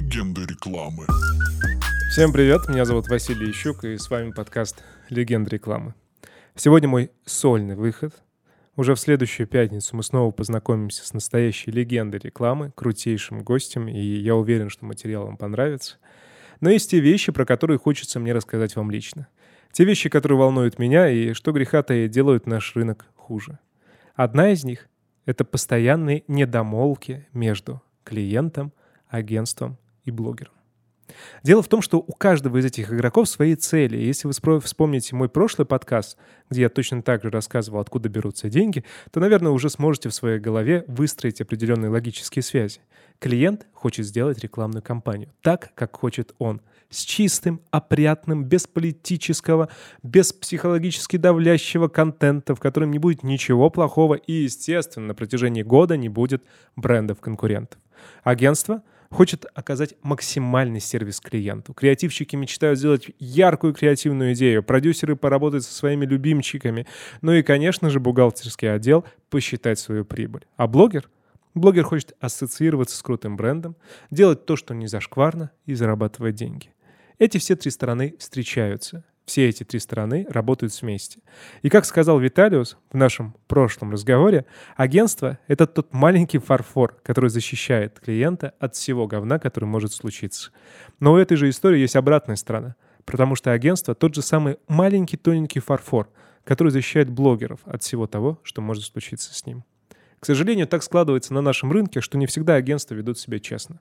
Легенды рекламы. Всем привет, меня зовут Василий Ищук, и с вами подкаст «Легенды рекламы». Сегодня мой сольный выход. Уже в следующую пятницу мы снова познакомимся с настоящей легендой рекламы, крутейшим гостем, и я уверен, что материал вам понравится. Но есть те вещи, про которые хочется мне рассказать вам лично. Те вещи, которые волнуют меня, и, что греха таить, делают наш рынок хуже. Одна из них — это постоянные недомолвки между клиентом, агентством и блогером. Дело в том, что у каждого из этих игроков свои цели. И если вы вспомните мой прошлый подкаст, где я точно так же рассказывал, откуда берутся деньги, то, наверное, уже сможете в своей голове выстроить определенные логические связи. Клиент хочет сделать рекламную кампанию так, как хочет он. С чистым, опрятным, без политического, без психологически давлящего контента, в котором не будет ничего плохого и, естественно, на протяжении года не будет брендов-конкурентов. Агентство хочет оказать максимальный сервис клиенту. Креативщики мечтают сделать яркую креативную идею, продюсеры поработать со своими любимчиками, ну и, конечно же, бухгалтерский отдел посчитать свою прибыль. А блогер? Блогер хочет ассоциироваться с крутым брендом, делать то, что не зашкварно, и зарабатывать деньги. Эти все три стороны встречаются. Все эти три стороны работают вместе. И как сказал Виталиус в нашем прошлом разговоре, агентство — это тот маленький фарфор, который защищает клиента от всего говна, который может случиться. Но у этой же истории есть обратная сторона, потому что агентство — тот же самый маленький тоненький фарфор, который защищает блогеров от всего того, что может случиться с ним. К сожалению, так складывается на нашем рынке, что не всегда агентства ведут себя честно.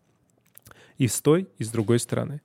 И с той, и с другой стороны.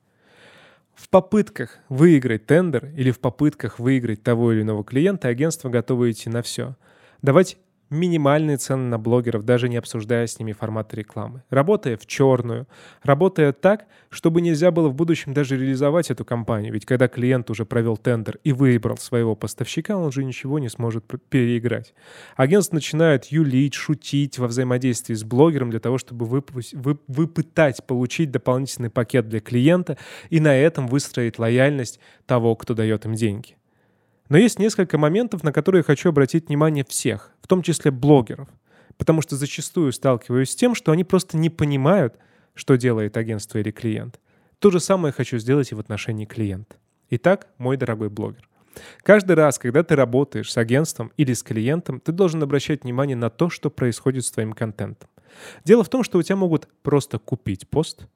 В попытках выиграть тендер или в попытках выиграть того или иного клиента агентство готово идти на все. Давать минимальные цены на блогеров, даже не обсуждая с ними форматы рекламы. Работая в черную, работая так, чтобы нельзя было в будущем даже реализовать эту кампанию. Ведь когда клиент уже провел тендер и выбрал своего поставщика, он уже ничего не сможет переиграть. Агентство начинает юлить, шутить во взаимодействии с блогером для того, чтобы выпытать, получить дополнительный пакет для клиента и на этом выстроить лояльность того, кто дает им деньги. Но есть несколько моментов, на которые я хочу обратить внимание всех, в том числе блогеров, потому что зачастую сталкиваюсь с тем, что они просто не понимают, что делает агентство или клиент. То же самое хочу сделать и в отношении клиента. Итак, мой дорогой блогер, каждый раз, когда ты работаешь с агентством или с клиентом, ты должен обращать внимание на то, что происходит с твоим контентом. Дело в том, что у тебя могут просто купить пост,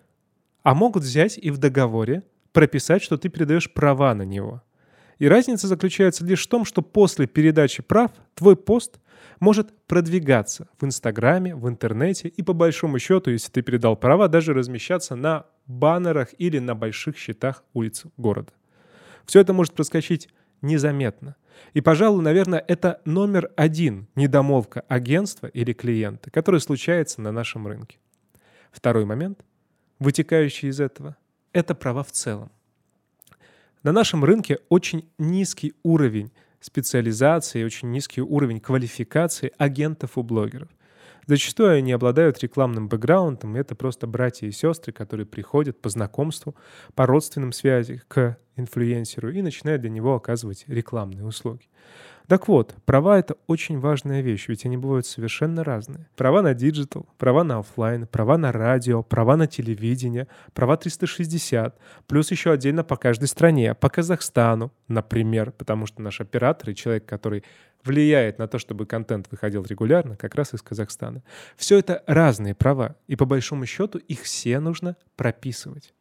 а могут взять и в договоре прописать, что ты передаешь права на него. И разница заключается лишь в том, что после передачи прав твой пост может продвигаться в Инстаграме, в интернете и, по большому счету, если ты передал права, даже размещаться на баннерах или на больших щитах улиц города. Все это может проскочить незаметно. И, пожалуй, наверное, это номер один недомолвка агентства или клиента, который случается на нашем рынке. Второй момент, вытекающий из этого, это права в целом. На нашем рынке очень низкий уровень специализации, очень низкий уровень квалификации агентов у блогеров. Зачастую они обладают рекламным бэкграундом, и это просто братья и сестры, которые приходят по знакомству, по родственным связям к инфлюенсеру и начинают для него оказывать рекламные услуги. Так вот, права — это очень важная вещь, ведь они бывают совершенно разные. Права на диджитал, права на офлайн, права на радио, права на телевидение, права 360, плюс еще отдельно по каждой стране, по Казахстану, например, потому что наш оператор и человек, который влияет на то, чтобы контент выходил регулярно, как раз из Казахстана. Все это разные права, и по большому счету их все нужно прописывать.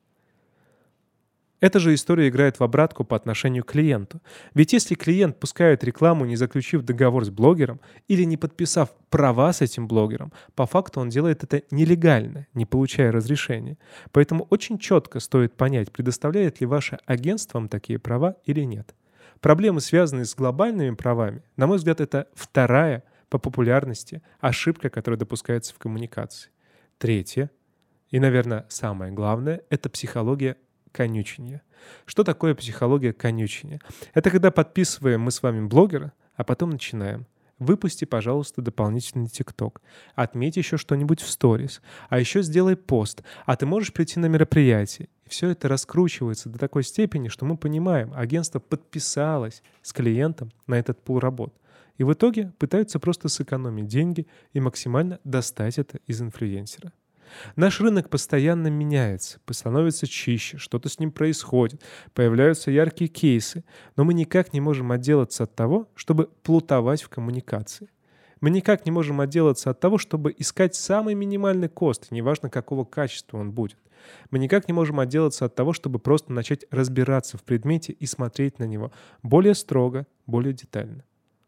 Эта же история играет в обратку по отношению к клиенту. Ведь если клиент пускает рекламу, не заключив договор с блогером или не подписав права с этим блогером, по факту он делает это нелегально, не получая разрешения. Поэтому очень четко стоит понять, предоставляет ли ваше агентство вам такие права или нет. Проблемы, связанные с глобальными правами, на мой взгляд, это вторая по популярности ошибка, которая допускается в коммуникации. Третья, и, наверное, самое главное, это психология конючения. Что такое психология конючения? Это когда подписываем мы с вами блогера, а потом начинаем. Выпусти, пожалуйста, дополнительный ТикТок. Отметь еще что-нибудь в сторис. А еще сделай пост. А ты можешь прийти на мероприятие. И все это раскручивается до такой степени, что мы понимаем, агентство подписалось с клиентом на этот пул работ. И в итоге пытаются просто сэкономить деньги и максимально достать это из инфлюенсера. Наш рынок постоянно меняется, становится чище, что-то с ним происходит, появляются яркие кейсы, но мы никак не можем отделаться от того, чтобы плутовать в коммуникации. Мы никак не можем отделаться от того, чтобы искать самый минимальный кост, неважно какого качества он будет. Мы никак не можем отделаться от того, чтобы просто начать разбираться в предмете и смотреть на него более строго, более детально.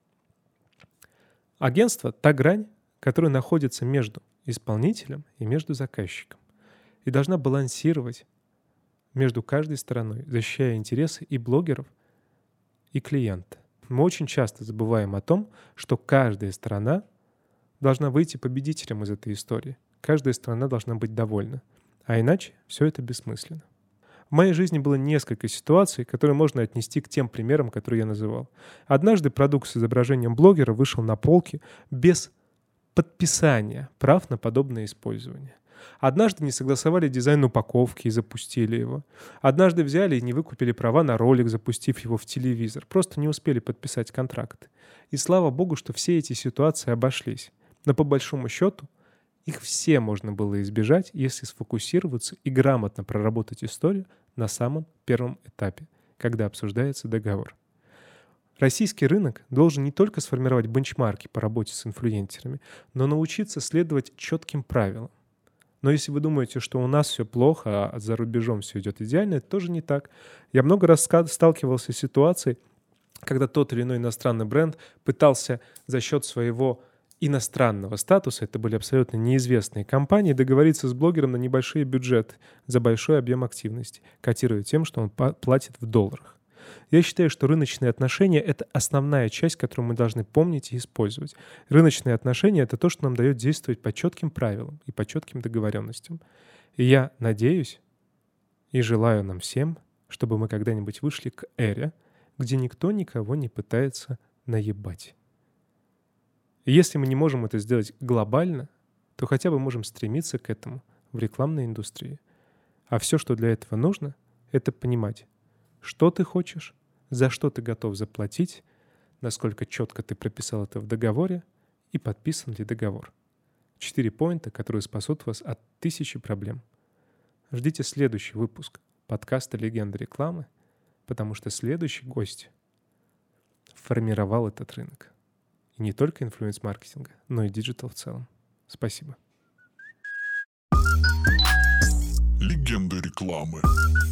Агентство — та грань, которая находится между исполнителем и между заказчиком, и должна балансировать между каждой стороной, защищая интересы и блогеров, и клиента. Мы очень часто забываем о том, что каждая сторона должна выйти победителем из этой истории. Каждая сторона должна быть довольна. А иначе все это бессмысленно. В моей жизни было несколько ситуаций, которые можно отнести к тем примерам, которые я называл. Однажды продукт с изображением блогера вышел на полке без подписания прав на подобное использование. Однажды не согласовали дизайн упаковки и запустили его. Однажды взяли и не выкупили права на ролик, запустив его в телевизор. Просто не успели подписать контракт. И слава богу, что все эти ситуации обошлись. Но по большому счету их все можно было избежать, если сфокусироваться и грамотно проработать историю на самом первом этапе, когда обсуждается договор. Российский рынок должен не только сформировать бенчмарки по работе с инфлюенсерами, но научиться следовать четким правилам. Но если вы думаете, что у нас все плохо, а за рубежом все идет идеально, это тоже не так. Я много раз сталкивался с ситуацией, когда тот или иной иностранный бренд пытался за счет своего иностранного статуса, это были абсолютно неизвестные компании, договориться с блогером на небольшие бюджеты за большой объем активности, котируя тем, что он платит в долларах. Я считаю, что рыночные отношения — это основная часть, которую мы должны помнить и использовать. Рыночные отношения — это то, что нам дает действовать по четким правилам и по четким договоренностям. И я надеюсь и желаю нам всем, чтобы мы когда-нибудь вышли к эре, где никто никого не пытается наебать. И если мы не можем это сделать глобально, то хотя бы можем стремиться к этому в рекламной индустрии. А все, что для этого нужно, это понимать, что ты хочешь, за что ты готов заплатить, насколько четко ты прописал это в договоре и подписан ли договор. 4 поинта, которые спасут вас от 1000 проблем. Ждите следующий выпуск подкаста «Легенда рекламы», потому что следующий гость формировал этот рынок. И не только инфлюенс-маркетинга, но и диджитал в целом. Спасибо. Легенда рекламы.